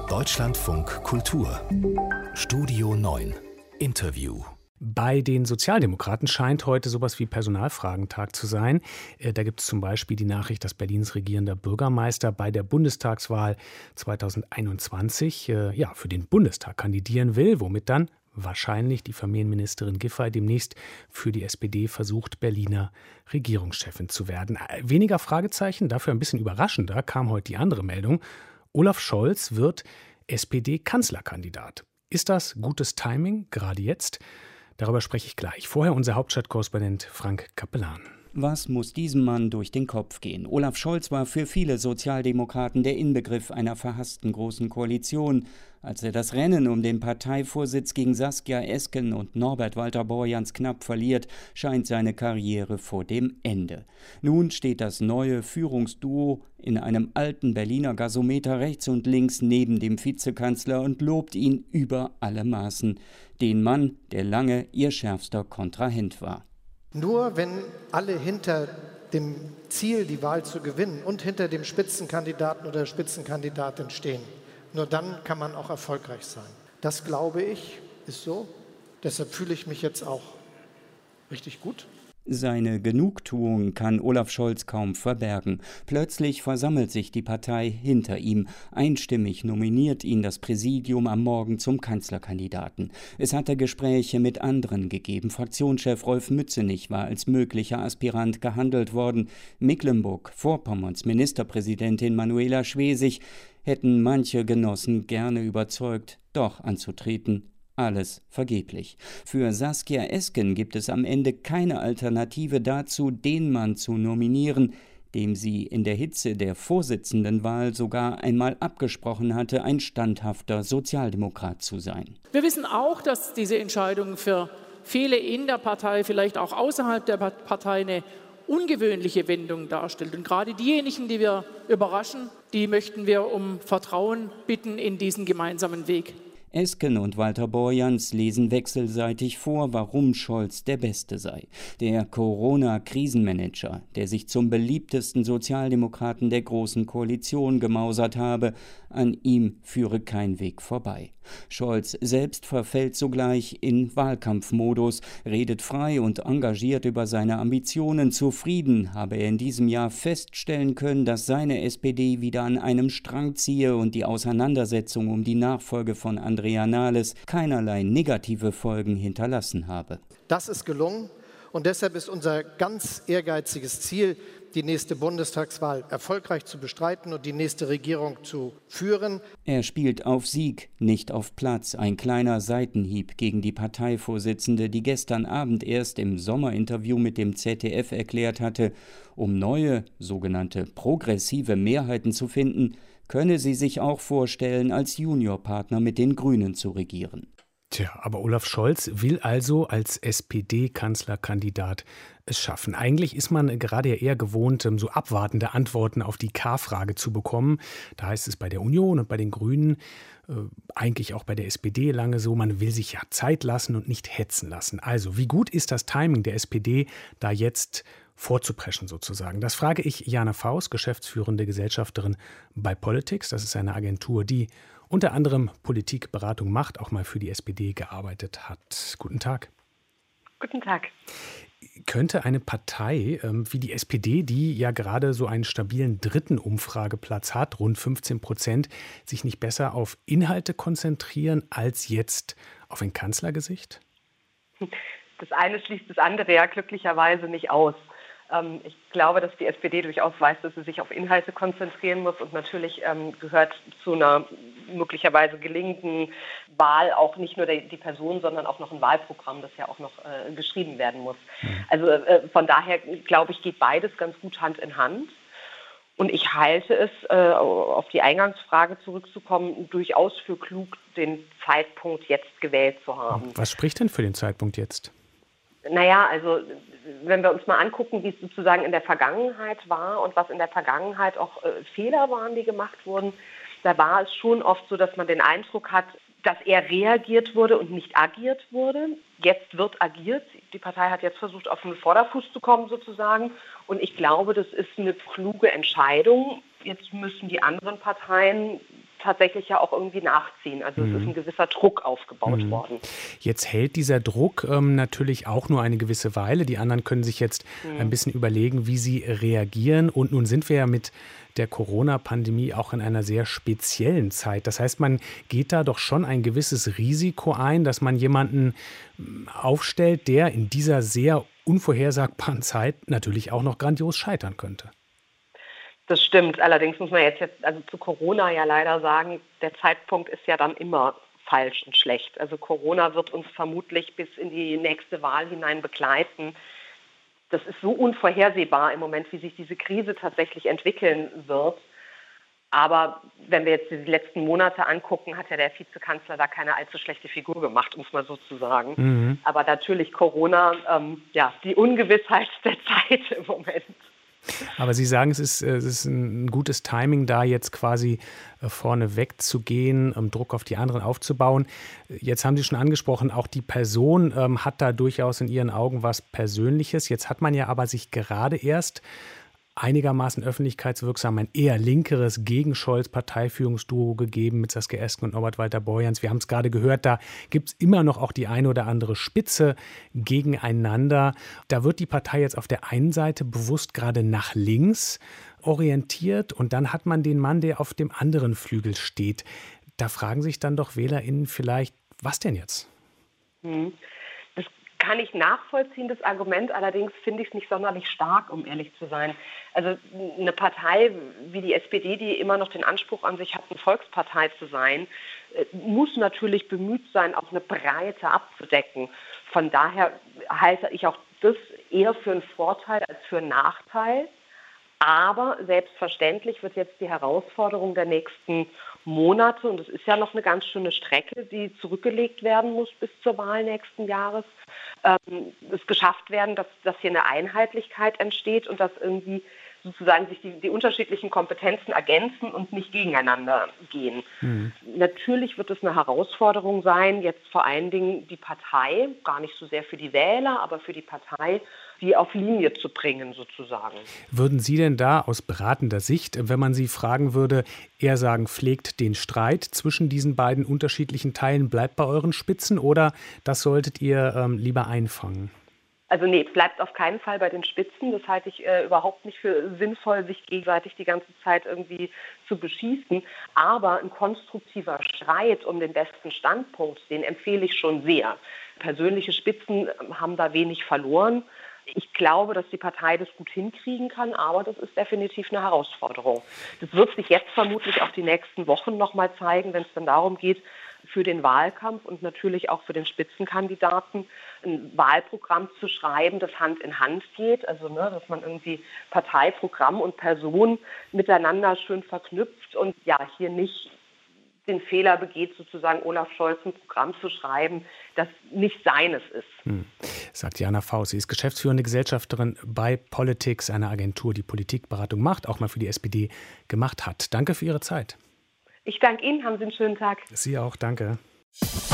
Deutschlandfunk Kultur Studio 9 Interview. Bei den Sozialdemokraten scheint heute sowas wie Personalfragentag zu sein. Da gibt es zum Beispiel die Nachricht, dass Berlins regierender Bürgermeister bei der Bundestagswahl 2021 für den Bundestag kandidieren will, womit dann wahrscheinlich die Familienministerin Giffey demnächst für die SPD versucht, Berliner Regierungschefin zu werden. Weniger Fragezeichen, dafür ein bisschen überraschender kam heute die andere Meldung. Olaf Scholz wird SPD-Kanzlerkandidat. Ist das gutes Timing, gerade jetzt? Darüber spreche ich gleich. Vorher unser Hauptstadtkorrespondent Frank Capellan. Was muss diesem Mann durch den Kopf gehen? Olaf Scholz war für viele Sozialdemokraten der Inbegriff einer verhassten Großen Koalition. Als er das Rennen um den Parteivorsitz gegen Saskia Esken und Norbert Walter-Borjans knapp verliert, scheint seine Karriere vor dem Ende. Nun steht das neue Führungsduo in einem alten Berliner Gasometer rechts und links neben dem Vizekanzler und lobt ihn über alle Maßen. Den Mann, der lange ihr schärfster Kontrahent war. Nur wenn alle hinter dem Ziel, die Wahl zu gewinnen, und hinter dem Spitzenkandidaten oder Spitzenkandidatin stehen, nur dann kann man auch erfolgreich sein. Das, glaube ich, ist so. Deshalb fühle ich mich jetzt auch richtig gut. Seine Genugtuung kann Olaf Scholz kaum verbergen. Plötzlich versammelt sich die Partei hinter ihm. Einstimmig nominiert ihn das Präsidium am Morgen zum Kanzlerkandidaten. Es hatte Gespräche mit anderen gegeben. Fraktionschef Rolf Mützenich war als möglicher Aspirant gehandelt worden. Mecklenburg-Vorpommerns Ministerpräsidentin Manuela Schwesig hätten manche Genossen gerne überzeugt, doch anzutreten. Alles vergeblich. Für Saskia Esken gibt es am Ende keine Alternative dazu, den Mann zu nominieren, dem sie in der Hitze der Vorsitzendenwahl sogar einmal abgesprochen hatte, ein standhafter Sozialdemokrat zu sein. Wir wissen auch, dass diese Entscheidung für viele in der Partei, vielleicht auch außerhalb der Partei, eine ungewöhnliche Wendung darstellt. Und gerade diejenigen, die wir überraschen, die möchten wir um Vertrauen bitten in diesen gemeinsamen Weg. Esken und Walter-Borjans lesen wechselseitig vor, warum Scholz der Beste sei. Der Corona-Krisenmanager, der sich zum beliebtesten Sozialdemokraten der Großen Koalition gemausert habe, an ihm führe kein Weg vorbei. Scholz selbst verfällt sogleich in Wahlkampfmodus, redet frei und engagiert über seine Ambitionen. Zufrieden habe er in diesem Jahr feststellen können, dass seine SPD wieder an einem Strang ziehe und die Auseinandersetzung um die Nachfolge von Andrea Nahles keinerlei negative Folgen hinterlassen habe. Das ist gelungen und deshalb ist unser ganz ehrgeiziges Ziel, die nächste Bundestagswahl erfolgreich zu bestreiten und die nächste Regierung zu führen. Er spielt auf Sieg, nicht auf Platz. Ein kleiner Seitenhieb gegen die Parteivorsitzende, die gestern Abend erst im Sommerinterview mit dem ZDF erklärt hatte, um neue, sogenannte progressive Mehrheiten zu finden, könne sie sich auch vorstellen, als Juniorpartner mit den Grünen zu regieren. Tja, aber Olaf Scholz will also als SPD-Kanzlerkandidat es schaffen. Eigentlich ist man gerade ja eher gewohnt, so abwartende Antworten auf die K-Frage zu bekommen. Da heißt es bei der Union und bei den Grünen, eigentlich auch bei der SPD lange so, man will sich ja Zeit lassen und nicht hetzen lassen. Also, wie gut ist das Timing der SPD, da jetzt vorzupreschen sozusagen? Das frage ich Jana Faust, geschäftsführende Gesellschafterin bei Politics. Das ist eine Agentur, die unter anderem Politikberatung macht, auch mal für die SPD gearbeitet hat. Guten Tag. Guten Tag. Könnte eine Partei wie die SPD, die ja gerade so einen stabilen dritten Umfrageplatz hat, rund 15%, sich nicht besser auf Inhalte konzentrieren als jetzt auf ein Kanzlergesicht? Das eine schließt das andere ja glücklicherweise nicht aus. Ich glaube, dass die SPD durchaus weiß, dass sie sich auf Inhalte konzentrieren muss und natürlich gehört zu einer möglicherweise gelingenden Wahl auch nicht nur die Person, sondern auch noch ein Wahlprogramm, das ja auch noch geschrieben werden muss. Also von daher, glaube ich, geht beides ganz gut Hand in Hand. Und ich halte es, auf die Eingangsfrage zurückzukommen, durchaus für klug, den Zeitpunkt jetzt gewählt zu haben. Was spricht denn für den Zeitpunkt jetzt? Naja, also wenn wir uns mal angucken, wie es sozusagen in der Vergangenheit war und was in der Vergangenheit auch Fehler waren, die gemacht wurden, da war es schon oft so, dass man den Eindruck hat, dass eher reagiert wurde und nicht agiert wurde. Jetzt wird agiert. Die Partei hat jetzt versucht, auf den Vorderfuß zu kommen sozusagen. Und ich glaube, das ist eine kluge Entscheidung. Jetzt müssen die anderen Parteien tatsächlich ja auch irgendwie nachziehen. Also es ist ein gewisser Druck aufgebaut worden. Jetzt hält dieser Druck natürlich auch nur eine gewisse Weile. Die anderen können sich jetzt ein bisschen überlegen, wie sie reagieren. Und nun sind wir ja mit der Corona-Pandemie auch in einer sehr speziellen Zeit. Das heißt, man geht da doch schon ein gewisses Risiko ein, dass man jemanden aufstellt, der in dieser sehr unvorhersagbaren Zeit natürlich auch noch grandios scheitern könnte. Das stimmt. Allerdings muss man jetzt also zu Corona ja leider sagen, der Zeitpunkt ist ja dann immer falsch und schlecht. Also Corona wird uns vermutlich bis in die nächste Wahl hinein begleiten. Das ist so unvorhersehbar im Moment, wie sich diese Krise tatsächlich entwickeln wird. Aber wenn wir jetzt die letzten Monate angucken, hat ja der Vizekanzler da keine allzu schlechte Figur gemacht, um es mal so zu sagen. Aber natürlich Corona, die Ungewissheit der Zeit im Moment. Aber Sie sagen, es ist ein gutes Timing, da jetzt quasi vorne wegzugehen, Druck auf die anderen aufzubauen. Jetzt haben Sie schon angesprochen, auch die Person hat da durchaus in Ihren Augen was Persönliches. Jetzt hat man ja aber sich gerade erst einigermaßen öffentlichkeitswirksam ein eher linkeres Gegen-Scholz-Parteiführungsduo gegeben mit Saskia Esken und Norbert Walter-Borjans. Wir haben es gerade gehört, da gibt es immer noch auch die eine oder andere Spitze gegeneinander. Da wird die Partei jetzt auf der einen Seite bewusst gerade nach links orientiert und dann hat man den Mann, der auf dem anderen Flügel steht. Da fragen sich dann doch WählerInnen vielleicht, was denn jetzt? Kann ich nachvollziehen, das Argument, allerdings finde ich es nicht sonderlich stark, um ehrlich zu sein. Also eine Partei wie die SPD, die immer noch den Anspruch an sich hat, eine Volkspartei zu sein, muss natürlich bemüht sein, auch eine Breite abzudecken. Von daher halte ich auch das eher für einen Vorteil als für einen Nachteil. Aber selbstverständlich wird jetzt die Herausforderung der nächsten Monate, und es ist ja noch eine ganz schöne Strecke, die zurückgelegt werden muss bis zur Wahl nächsten Jahres, es geschafft werden, dass hier eine Einheitlichkeit entsteht und dass irgendwie sozusagen sich die unterschiedlichen Kompetenzen ergänzen und nicht gegeneinander gehen. Natürlich wird es eine Herausforderung sein, jetzt vor allen Dingen die Partei, gar nicht so sehr für die Wähler, aber für die Partei, die auf Linie zu bringen sozusagen. Würden Sie denn da aus beratender Sicht, wenn man Sie fragen würde, eher sagen, pflegt den Streit zwischen diesen beiden unterschiedlichen Teilen, bleibt bei euren Spitzen oder das solltet ihr lieber einfangen? Also nee, bleibt auf keinen Fall bei den Spitzen. Das halte ich überhaupt nicht für sinnvoll, sich gegenseitig die ganze Zeit irgendwie zu beschießen. Aber ein konstruktiver Streit um den besten Standpunkt, den empfehle ich schon sehr. Persönliche Spitzen haben da wenig verloren. Ich glaube, dass die Partei das gut hinkriegen kann, aber das ist definitiv eine Herausforderung. Das wird sich jetzt vermutlich auch die nächsten Wochen nochmal zeigen, wenn es dann darum geht, für den Wahlkampf und natürlich auch für den Spitzenkandidaten ein Wahlprogramm zu schreiben, das Hand in Hand geht. Also, dass man irgendwie Parteiprogramm und Person miteinander schön verknüpft und ja, hier nicht den Fehler begeht, sozusagen Olaf Scholz ein Programm zu schreiben, das nicht seines ist. Sagt Jana Faust. Sie ist geschäftsführende Gesellschafterin bei Politics, einer Agentur, die Politikberatung macht, auch mal für die SPD gemacht hat. Danke für Ihre Zeit. Ich danke Ihnen, haben Sie einen schönen Tag. Sie auch, danke.